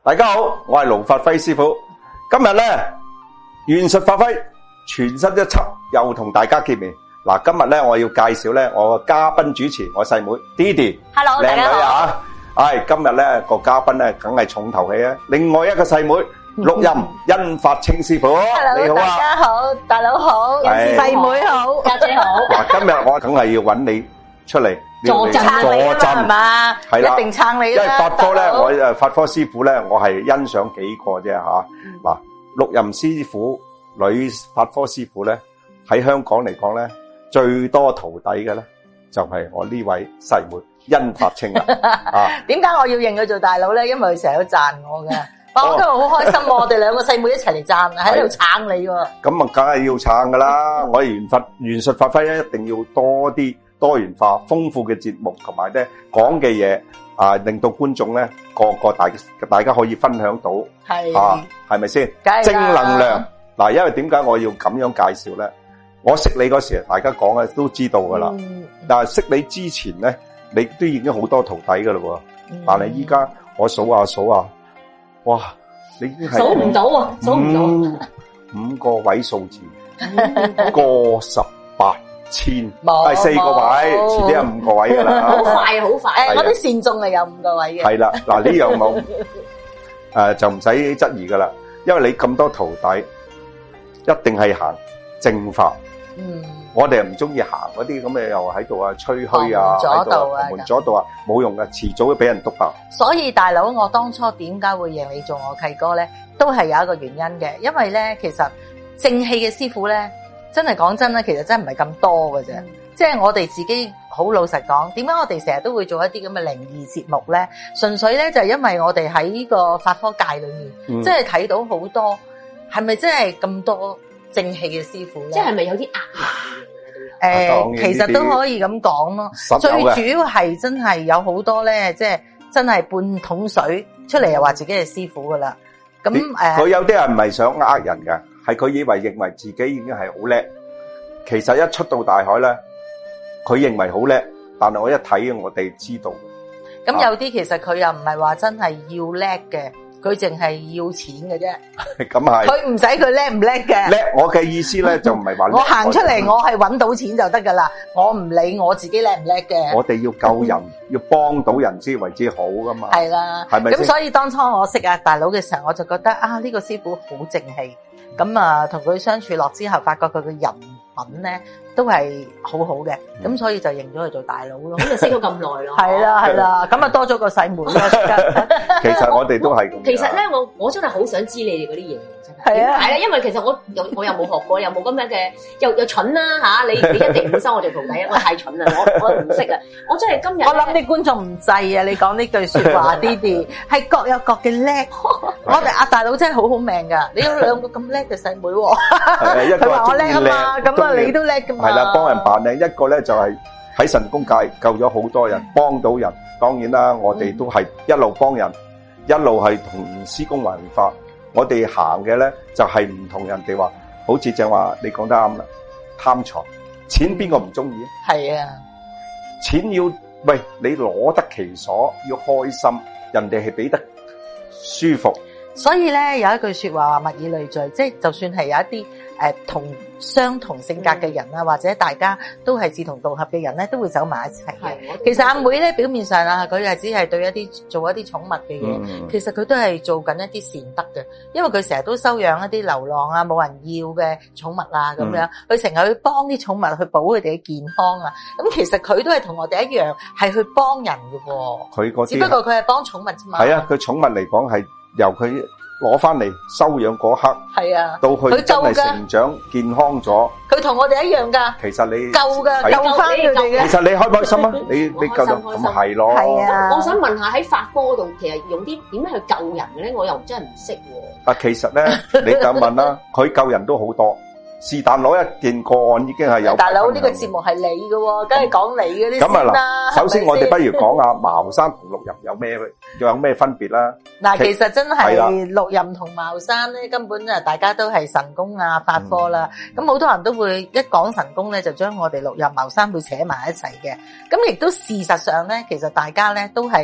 大家好，我係盧發輝師傅。今日咧玄術發揮全新一輯又同大家見面。嗱，今日咧我要介紹咧我個嘉賓主持，我細妹 Didi。Hello， 大家好。 今日咧個嘉賓咧梗係重頭戲啊！另外一個細妹錄音殷發清師傅。 Hello， 你好啊， 大家好，大佬好，細妹好，家姐好。 嗱，今日我梗係要揾你出嚟助陣係嘛？ 係啦， 一定撐你啦。 因為法科咧，我法科師傅咧，我係欣賞幾個啫吓。嗱，錄音師傅、女法科師傅咧，喺香港嚟講咧，最多徒弟嘅咧，就係我呢位細妹殷發清啦。 點解我要認佢做大佬咧？因為佢成日都讚我嘅。我今日好開心，我哋兩個細妹一齊嚟讚，喺度撐你喎。 咁啊，梗係要撐噶啦！我哋玄術發揮咧，一定要多啲多元化、豐富嘅節目，同埋咧講嘅嘢啊，令到觀眾咧個大家可以分享到，係咪先？正能量嗱，因為點解我要咁樣介紹咧？我識你嗰時，大家講咧都知道噶啦。但係識你之前咧，你都已經好多徒弟噶啦喎。但係依家我數下，哇！你已經係數唔到啊，數唔到 5個位數字，過18,000，係4個位，遲啲有5個位噶啦。 好快，好快！我啲善眾係有5個位嘅。 係啦，嗱呢樣冇就唔使質疑噶啦，因為你咁多徒弟，一定係行正法。我哋唔中意行嗰啲咁嘅，又喺度啊吹噓啊，喺度門左道啊，冇用噶，遲早都俾人督爆。 所以大佬，我當初點解會認你做我契哥咧？都係有一個原因嘅，因為咧，其實正氣嘅師傅咧，真係講真啦，其實真係唔係咁多嘅啫。即係我哋自己好老實講，點解我哋成日都會做一啲咁嘅靈異節目咧？純粹咧就係因為我哋喺呢個法科界裏面，即係睇到好多，係咪真係咁多正氣嘅師傅咧？即係咪有啲其實都可以咁講咯。最主要係真係有好多咧，即係真係半桶水出嚟又話自己係師傅噶啦。咁佢有啲人唔係想呃人嘅，係佢認為自己已經係好叻。其實一出到大海咧，佢認為好叻，但係我一睇我哋知道。 咁有啲其實佢又唔係話真係要叻嘅。佢淨係要錢嘅啫， 咁係佢唔使佢叻唔叻嘅。 叻，我嘅意思咧就唔係話我行出嚟，我係搵到錢就得噶啦，我唔理我自己叻唔叻嘅。 我哋要救人，要幫到人先為之好噶嘛。 係啦，係咪？咁所以當初我識阿大佬嘅時候，我就覺得啊，呢個師傅好正氣。咁啊，同佢相處落之後，發覺佢嘅人品咧都係好好嘅，咁所以就認咗佢做大佬咯。咁就識咗咁耐咯。係啦，咁啊多咗個細妹咯。 其實我哋都係咁。 其實咧，我真係好想知你哋嗰啲嘢，真係。係啊，因為其實我又冇學過，又冇咁樣嘅，又蠢啦嚇！你一定唔會收我做徒弟，我太蠢啦，我唔識啊！我真係今日。我諗啲觀眾唔制啊！你講呢句説話，Didi係各有各嘅叻。我哋阿大佬真係好命㗎，你有2個咁叻嘅細妹喎。佢話我叻啊嘛，咁啊你都叻㗎嘛。 係啦，幫人扮靚。一個咧就係喺神功界救咗好多人，幫到人。當然啦，我哋都係一路幫人，一路係同施工還法。我哋行嘅咧就係唔同人哋話，好似正話你講得啱啦，貪財錢邊個唔中意啊？ 係啊， 錢要喂你攞得其所，要開心，人哋係俾得舒服。 所以咧有一句說話話物以類聚，即係就算係有一啲相同性格嘅人啊，或者大家都係志同道合嘅人咧，都會走埋一齊嘅。其實阿妹咧表面上啊，佢係只係對做一啲寵物嘅嘢，其實佢都係做緊一啲善德嘅，因為佢成日都收養一啲流浪啊冇人要嘅寵物啊咁樣，佢成日去幫啲寵物去保佢哋嘅健康啊。咁其實佢都係同我哋一樣係去幫人嘅喎。 佢嗰啲只不過佢係幫寵物啫嘛。 係啊，佢寵物嚟講係由佢攞翻嚟收養嗰刻， 係啊， 到佢真係成長健康咗， 佢同我哋一樣噶。 其實你救㗎，救翻佢哋嘅。 其實你開唔開心啊？你救到咁係咯。 係啊， 我想問下喺法科度，其實用啲點樣去救人嘅咧？我又真係唔識喎。 其實咧，你就問啦，佢救人都好多。是但攞一件個案已經係有。 大佬呢個節目係你嘅喎，梗係講你嗰啲先啦。 首先我哋不如講下茅山同六壬有咩分別啦。 嗱，其實真係六壬同茅山咧，根本大家都係神功啊、法科啦。咁好多人都會一講神功咧，就將我哋六壬茅山會扯埋一齊嘅。咁亦都事實上咧，其實大家咧都係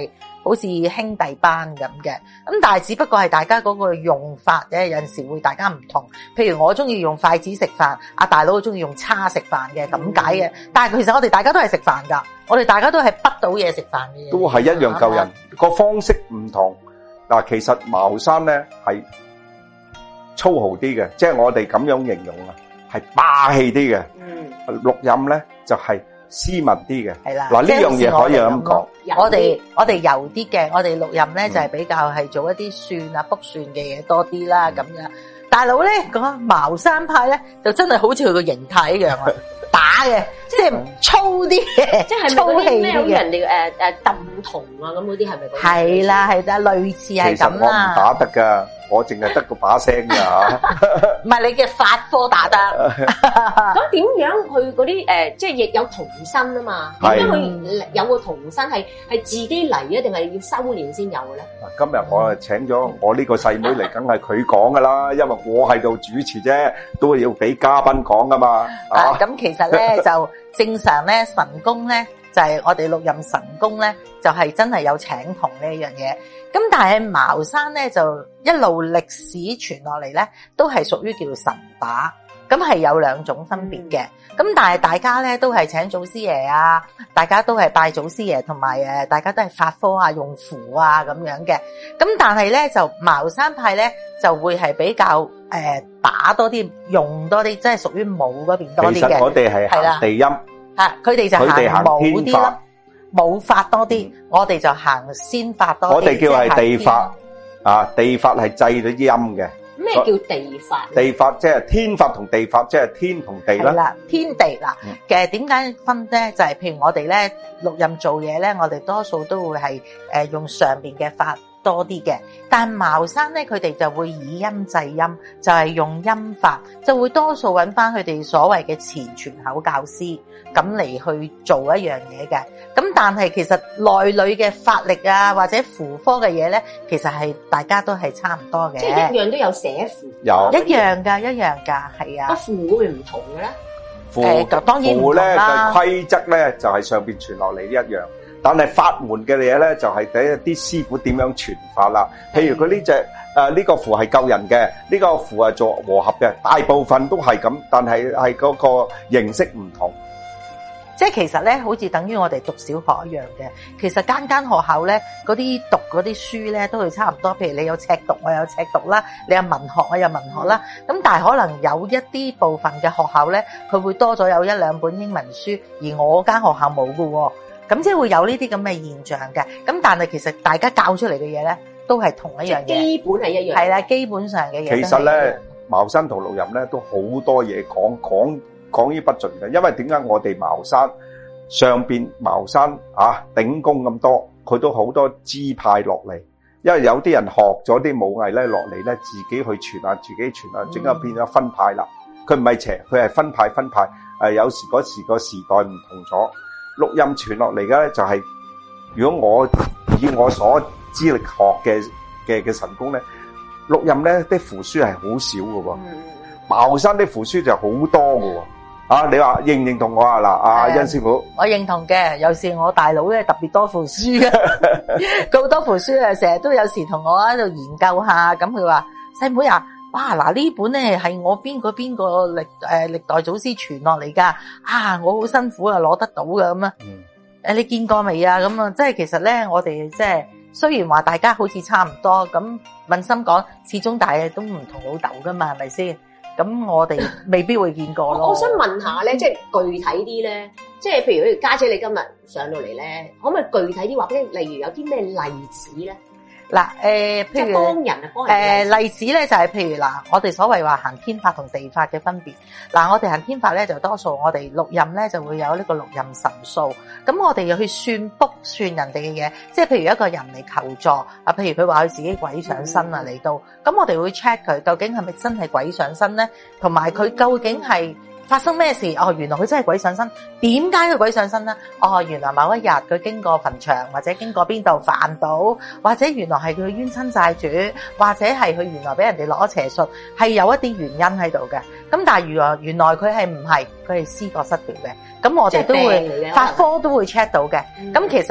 好似兄弟班咁嘅。咁但係只不過係大家嗰個用法嘅，有陣時會大家唔同。譬如我中意用筷子食飯，阿大佬中意用叉食飯嘅，咁解嘅。但係其實我哋大家都係食飯㗎，我哋大家都係滗到嘢食飯嘅， 都係一樣救人，個方式唔同。嗱，其實茅山咧係粗豪啲嘅，即係我哋咁樣形容啊，係霸氣啲嘅。錄音咧就係斯文啲嘅。係啦，嗱呢樣嘢可以咁講。 我哋柔啲嘅，我哋錄音咧就係比較係做一啲算啊卜算嘅嘢多啲啦咁樣。大佬咧講茅山派咧就真係好似佢個形態一樣啊，打嘅，即係粗啲嘅， 即係粗氣啲嘅。人哋揼銅啊咁嗰啲係咪？ 係啦，類似係咁啦。其實我唔打得㗎，我淨係得個把聲㗎嚇。 唔係你嘅法科打得。 咁點樣去嗰啲即係亦有童身啊嘛？點樣去有個童身係自己嚟啊，定係要修練先有嘅咧？ 今日我請咗我呢個細妹嚟，梗係佢講㗎啦，因為我喺度主持啫，都要俾嘉賓講㗎嘛。 咁其實咧就正常咧神功咧就係我哋錄音神功咧就係真係有請童呢一樣嘢。咁但係茅山咧就一路歷史傳落嚟咧都係屬於叫神打，咁係有兩種分別嘅。咁但係大家咧都係請祖師爺啊，大家都係拜祖師爺，同埋大家都係法科啊用符啊咁樣嘅。咁但係咧就茅山派咧就會係比較打多啲，用多啲，即係屬於武嗰邊多啲嘅。其實我哋係行地陰， 佢哋就行武啲啦，武法多啲，我哋就行仙法多啲。 我哋叫係地法，地法係制咗陰嘅。 咩叫地法？ 地法即係天法同地法，即係天同地啦。 係啦，天地嗱，其實點解分咧？就係譬如我哋咧錄音做嘢咧，我哋多數都會係用上邊嘅法多啲嘅，但茅山咧佢哋就會以陰制陰，就係用陰法，就會多數揾翻佢哋所謂嘅前傳口教師咁嚟去做一樣嘢嘅。咁但係其實內裏嘅法力啊或者符科嘅嘢咧，其實係大家都係差唔多嘅。 即係一樣都有寫符， 有一樣㗎，係啊。 個符會唔同嘅咧？ 當然唔同啦。 符咧嘅規則咧就係上邊傳落嚟一樣。但係法門嘅嘢咧，就係第一啲師傅點樣傳法啦。譬如佢呢隻呢個符係救人嘅，呢個符係做和合嘅，大部分都係咁，但係嗰個形式唔同。 即係其實咧，好似等於我哋讀小學一樣嘅。其實間間學校咧，嗰啲讀嗰啲書咧，都係差唔多。譬如你有赤讀，我有赤讀啦；你有文學，我有文學啦。咁但係可能有一啲部分嘅學校咧，佢會多咗有一兩本英文書，而我間學校冇㗎喎。咁即係會有呢啲咁嘅現象嘅，咁但係其實大家教出嚟嘅嘢咧，都係同一樣嘢， 基本係一樣。 係啦，基本上嘅嘢。 其實咧，茅山同錄音咧都好多嘢講於不盡嘅，因為點解我哋茅山上邊茅山頂功咁多，佢都好多支派落嚟，因為有啲人學咗啲武藝咧落嚟咧，自己去傳下，自己傳下，整下變咗分派啦。佢唔係邪，佢係分派。有時嗰時個時代唔同咗。錄音傳落嚟嘅咧就係，如果我以我所資歷學嘅神功咧，錄音咧啲符書係好少㗎喎，茅山啲符書就好多㗎喎。你話認唔認同我啊？嗱，甄師傅， 我認同嘅，有時我大佬咧特別多符書嘅，佢好多符書啊，成日都有時同我喺度研究下，咁佢話細妹啊。哇！嗱呢本咧係我邊個歷代祖師傳落嚟噶，我好辛苦啊攞得到噶咁啊！你見過未啊？咁啊，即係其實咧，我哋即係雖然話大家好似差唔多，咁問心講，始終大家都唔同老豆噶嘛，係咪先？咁我哋未必會見過咯。 我想問下咧，即係具體啲咧，即係譬如家姐你今日上到嚟咧，可唔可以具體啲話俾你？例如有啲咩例子咧？ 嗱，譬如幫人例子咧就係譬如嗱，我哋所謂話行天法同地法嘅分別。嗱，我哋行天法咧就多數我哋錄音咧就會有呢個錄音神數，咁我哋又去算卜算人哋嘅嘢，即係譬如一個人嚟求助譬如佢話佢自己鬼上身啊嚟到，咁我哋會 check 佢究竟係咪真係鬼上身咧，同埋佢究竟係發生咩事？原來佢真係鬼上身。點解佢鬼上身咧？原來某一日佢經過墳場，或者經過邊度犯到，或者原來係佢冤親債主，或者係佢原來俾人哋落咗邪術，係有一啲原因喺度嘅。咁但係原來佢係唔係，佢係思覺失調嘅。咁我哋都會法科都會 check 到嘅。咁其實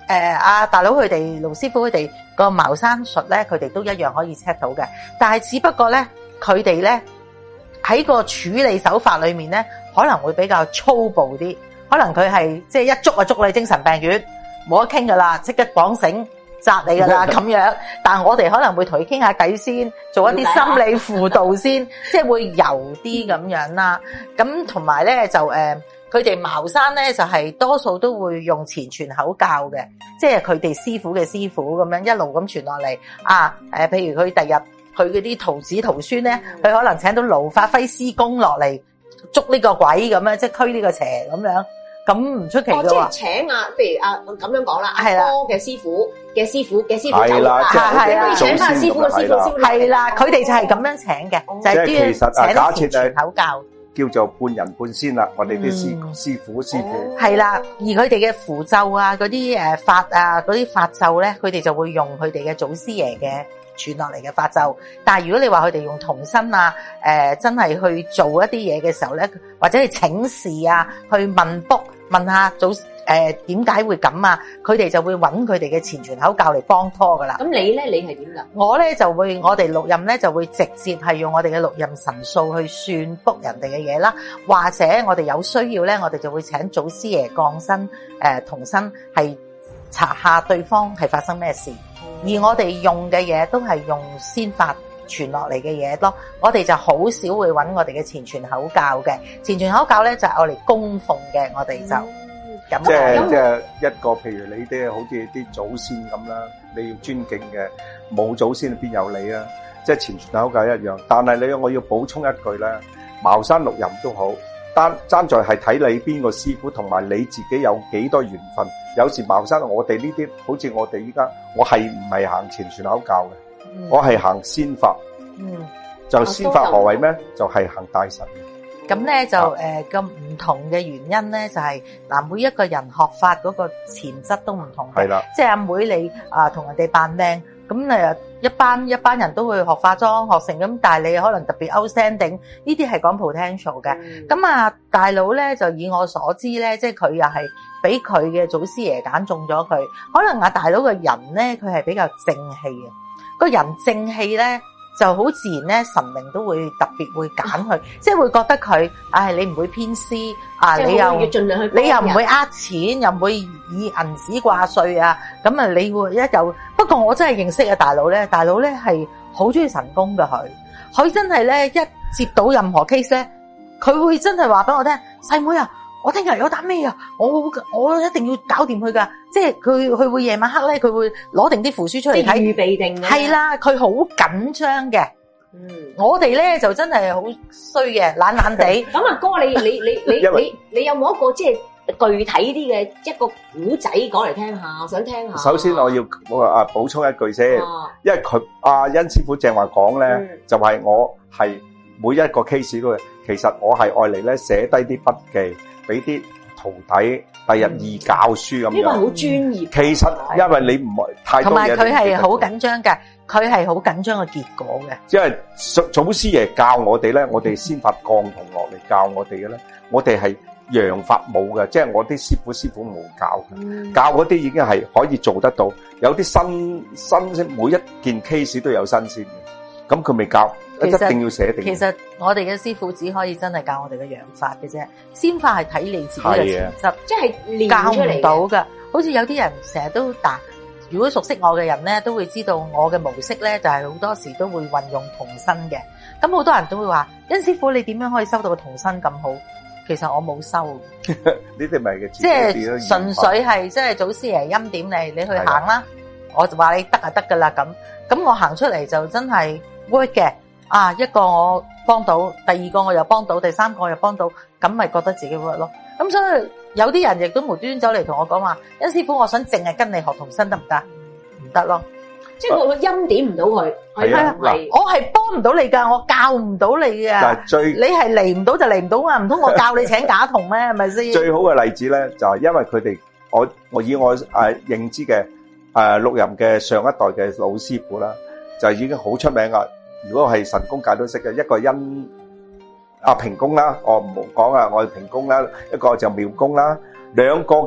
大佬佢哋盧師傅佢哋個茅山術咧，佢哋都一樣可以 check 到嘅，但係只不過咧佢哋咧喺個處理手法裏面咧可能會比較粗暴啲，可能佢係即係一捉就捉你精神病院，冇得傾噶啦，即刻綁繩紮你噶啦咁樣。但係我哋可能會同佢傾下偈先，做一啲心理輔導先，即係會柔啲咁樣啦。咁同埋咧就佢哋茅山咧就係多數都會用前傳後教嘅，即係佢哋師傅嘅師傅咁樣一路咁傳落嚟譬如佢第日佢嗰啲徒子徒孫咧，佢可能請到盧發輝師公落嚟捉呢個鬼咁樣，即係驅呢個邪咁樣，咁唔出奇嘅喎。 即係請譬如咁樣講啦，阿哥嘅師傅嘅師傅嘅師傅係啦， 係啊，請翻師傅嘅師傅先係啦，佢哋就係咁樣請嘅，就係啲其實假設前傳後教。 叫做半人半仙啦，我哋啲師傅係啦，而佢哋嘅符咒啊，嗰啲法啊，嗰啲法咒咧，佢哋就會用佢哋嘅祖師爺嘅傳落嚟嘅法咒。但係如果你話佢哋用童身啊，真係去做一啲嘢嘅時候咧，或者係請示啊，去問卜問下點解會咁啊？佢哋就會揾佢哋嘅前傳後教嚟幫拖噶啦。 咁你咧，你係點噶？ 我咧就會，我哋錄音咧就會直接係用我哋嘅錄音神數去算卜人哋嘅嘢啦，或者我哋有需要咧，我哋就會請祖師爺降身，童身係查下對方係發生咩事，而我哋用嘅嘢都係用仙法傳落嚟嘅嘢咯，我哋就好少會揾我哋嘅前傳後教嘅，前傳後教咧就係我哋供奉嘅，我哋就。 即係一個，譬如你啲好似啲祖先咁啦，你要尊敬嘅，冇祖先邊有你啊？即係前傳後教一樣。但係我要補充一句咧，茅山六壬都好，爭在係睇你邊個師傅，同埋你自己有幾多緣分。有時茅山我哋呢啲，好似我哋依家，我係唔係行前傳後教嘅，我係行仙法。就仙法何謂咩？就係行大神。 咁咧就咁唔同嘅原因咧，就係每一個人學法嗰個潛質都唔同嘅。係啦，即係阿妹你同人哋扮靚，咁一班人都會學化妝學成咁，但係你可能特別 outstanding， 呢啲係講 potential 嘅。咁大佬咧就以我所知咧，即係佢又係俾佢嘅祖師爺揀中咗佢。可能大佬嘅人咧，佢係比較正氣嘅，個人正氣咧。就好自然咧，神明都會特別會揀佢，即係會覺得佢，你唔會偏私，你又唔會呃錢，又唔會以銀紙掛帥啊，咁你會不過我真係認識嘅大佬咧係好中意神功嘅佢真係咧一接到任何 case 咧，佢會真係話俾我聽，細妹啊，我聽日有單咩啊，我一定要搞掂佢噶，即係佢會夜晚黑咧，佢會攞定啲符書出嚟睇，預備定係啦，佢好緊張嘅。我哋咧就真係好衰嘅，懶懶地。 咁阿哥，你有冇一個即係具體啲嘅一個古仔講嚟聽下？我想聽下。 首先我要補充一句先，因為佢殷師傅正話講咧，就係我係每一個 case 都，其實我係愛嚟咧寫低啲筆記。俾啲徒弟第日易教書咁樣，呢個好專業。其實因為你唔係太多嘢，同埋佢係好緊張嘅，佢係好緊張嘅結果嘅。因為祖師爺教我哋咧，我哋先發降同落嚟教我哋嘅咧，我哋係陽法冇嘅，即係我啲師傅冇教嘅，教嗰啲已經係可以做得到。有啲新每一件 case 都有新鮮嘅，咁佢未教。一定要寫定。其實我哋嘅師傅只可以真係教我哋嘅陽法嘅啫，仙法係睇你自己嘅潛質，即係練出嚟教唔到噶。好似有啲人成日都如果熟悉我嘅人咧，都會知道我嘅模式咧，就係好多時都會運用童身嘅。咁好多人都會話：殷師傅，你點樣可以收到個童身咁好？其實我冇收。 呢啲咪嘅， 即係純粹係即係祖師爺欽點你去行啦。我就話你得就得噶啦咁我行出嚟就真係 work 嘅。一個我幫到，第二個我又幫到，第三個又幫到，咁咪覺得自己 work 咯。咁所以有啲人亦都無端走嚟同我講話：殷師傅，我想淨係跟你學童身得唔得？唔得咯， 即係我欽點唔到佢。係我係幫唔到你噶，我教唔到你噶。你係嚟唔到就嚟唔到啊！唔通我教你請假童咩？係咪先？ 最好嘅例子咧，就係因為佢哋，我以我認知嘅六壬嘅上一代嘅老師傅啦，就已經好出名噶。如果係神功界都識嘅，一個平公啦，我唔好講啊，我係平公啦，一個就妙公啦，兩個嘅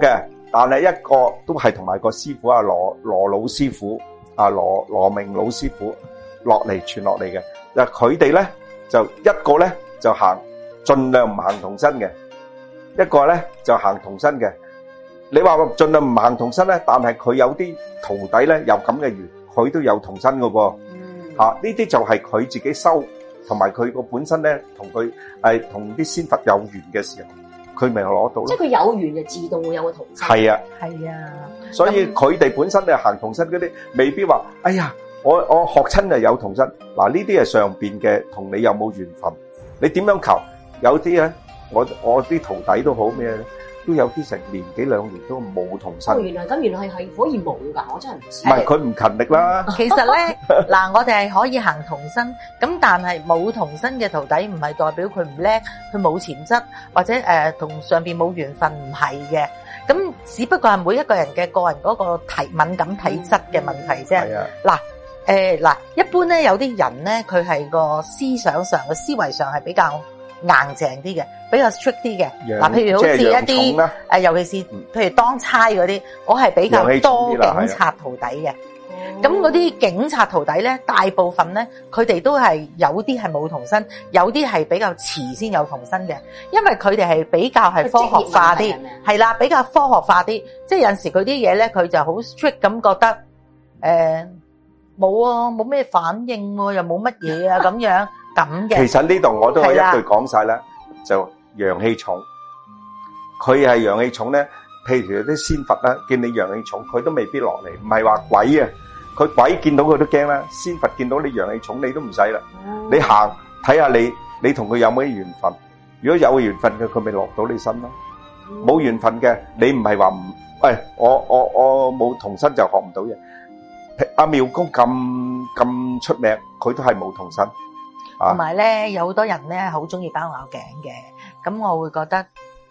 但係一個都係同埋個師傅啊羅老師傅啊羅明老師傅傳落嚟嘅。嗱佢哋咧就一個咧就盡量唔行童身嘅，一個咧就行童身嘅。你話盡量唔行童身咧，但係佢有啲徒弟咧有咁嘅緣，佢都有童身嘅噃。呢啲就係佢自己收，同埋佢個本身咧同佢同啲仙佛有緣嘅時候，佢咪攞到咯。即係佢有緣就自動會有個童身。係啊，係啊。所以佢哋本身咧行童身嗰啲，未必話，哎呀，我學親就有童身。嗱呢啲係上邊嘅，同你有冇緣分？你點樣求？有啲咧，我啲徒弟都好咩咧？都有啲成年幾兩年都冇童身。原來係可以冇㗎，我真係唔知。唔係佢唔勤力啦。 其實咧，嗱，我哋係可以行童身，咁但係冇童身嘅徒弟唔係代表佢唔叻，佢冇潛質或者同上邊冇緣分，唔係嘅。咁只不過係每一個人嘅個人嗰個敏感體質嘅問題啫。嗱，一般咧有啲人咧，佢係個思想上嘅思維上係比較硬淨啲嘅，比較 strict 啲嘅。嗱，譬如好似一啲尤其是譬如當差嗰啲，我係比較多警察徒弟嘅。咁嗰啲警察徒弟咧，大部分咧，佢哋都係有啲係冇童身，有啲係比較遲先有童身嘅，因為佢哋係比較係科學化啲，係啦，比較科學化啲。即係有陣時佢啲嘢咧，佢就好 strict 咁覺得冇啊，冇咩反應喎，又冇乜嘢啊咁樣咁嘅。其實呢度我都可以一句講晒啦，就陽氣重。佢係陽氣重咧，譬如啲仙佛啦，見你陽氣重，佢都未必落嚟。唔係話鬼啊，佢鬼見到佢都驚啦。仙佛見到你陽氣重，你都唔使啦。你行睇下你同佢有冇啲緣分。如果有緣分嘅，佢咪落到你身咯。冇緣分嘅，你唔係話唔，喂，我冇童身就學唔到嘢。阿妙公咁出名，佢都係冇童身。同埋咧，有好多人咧好中意包咬頸嘅，咁我會覺得，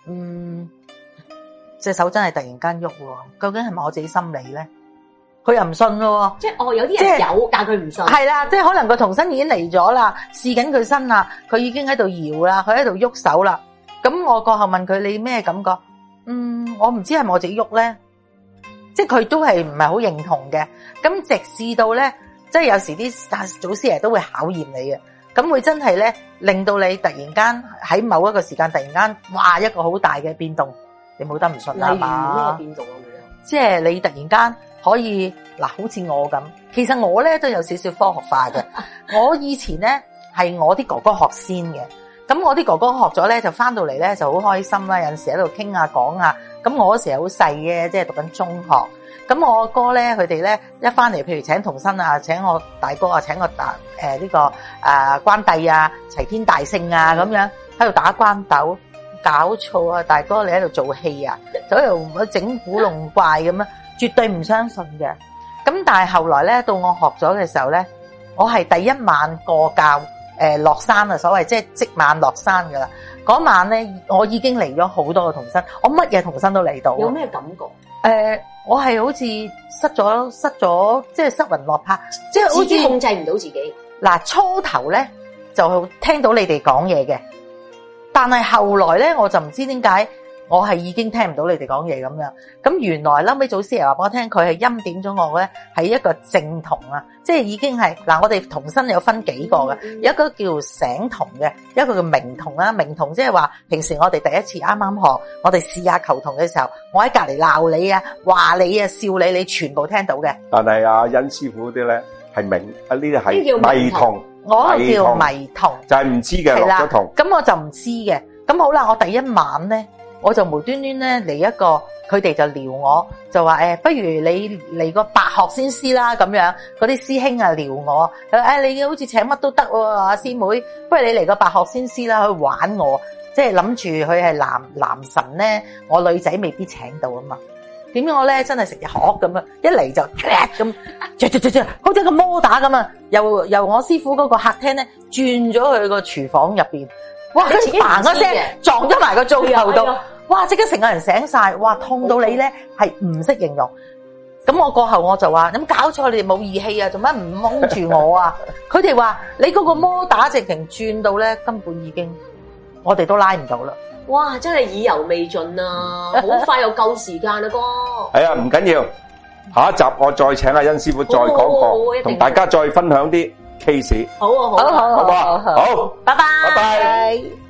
隻手真係突然間喐，究竟係咪我自己心理咧？佢又唔信咯，即係有啲人有，但佢唔信。係啦，即係可能個童身已經嚟咗啦，試緊佢身啦，佢已經喺度搖啦，佢喺度喐手啦。咁我過後問佢你咩感覺？我唔知係咪我自己喐咧。即係佢都係唔係好認同嘅，咁直至到咧，即係有時啲祖師爺都會考驗你嘅，咁會真係咧令到你突然間喺某一個時間突然間，哇一個好大嘅變動，你冇得唔信啦嘛？例如咩變動啊？即係你突然間可以嗱，好似我咁，其實我咧都有少少科學化嘅。我以前咧係我啲哥哥學先嘅，咁我啲哥哥學咗咧就翻到嚟咧就好開心啦，有陣時喺度傾下講啊。咁我嗰時係好細嘅，即係讀緊中學。咁我哥咧，佢哋咧一翻嚟，譬如請童身啊，請我大哥啊，請我呢個關帝啊、齊天大聖啊咁樣喺度打關斗，搞錯啊！大哥你喺度做戲啊，就喺度整古弄怪咁樣，絕對唔相信嘅。咁但係後來咧，到我學咗嘅時候咧，我係第一晚過教落山啊，所謂即係即晚落山噶啦。嗰晚咧，我已經嚟咗好多個童身，我乜嘢童身都嚟到。有咩感覺？我係好似失咗，即係失魂落魄，即係好似控制唔到自己。嗱，初頭咧就聽到你哋講嘢嘅，但係後來咧我就唔知點解，我係已經聽唔到你哋講嘢咁樣。咁原來後尾祖師爺話俾我聽，佢係欽點咗我咧係一個正童啊，即係已經係嗱，我哋童身有分幾個嘅，有一個叫醒童嘅，一個叫明童啦。明童即係話平時我哋第一次啱啱學，我哋試下求童嘅時候，我喺隔籬鬧你啊、話你啊、笑你，你全部聽到嘅。但係阿殷師傅嗰啲咧係明，呢啲係迷童，我叫迷童，就係唔知嘅，落咗童。咁我就唔知嘅。咁好啦，我第一晚咧。我就無端端咧嚟一個，佢哋就撩我，就話不如你嚟個白鶴仙師啦咁樣。嗰啲師兄啊撩我，你好似請乜都得喎，阿師妹，不如你嚟個白鶴仙師啦，去玩我，即係諗住佢係男神咧，我女仔未必請到啊嘛。點解我咧真係食隻殼咁啊？一嚟就咁，好似個摩打咁啊！由我師傅嗰個客廳咧轉咗去個廚房入邊。哇！佢嘭一聲撞咗埋個灶頭度，哇！即刻成個人醒晒，哇！痛到你咧係唔識形容。咁我過後我就話：有冇搞錯？你哋冇義氣啊？做乜唔掹住我啊？佢哋話：你嗰個摩打直情轉到咧，根本已經我哋都拉唔到啦。 哇，真係意猶未盡啊！好快又夠時間啦，哥。 係啊，唔緊要，下一集我再請阿甄師傅再講過，同大家再分享啲 case。 好啊，好啊， 好， 好， 好，拜拜， 拜拜。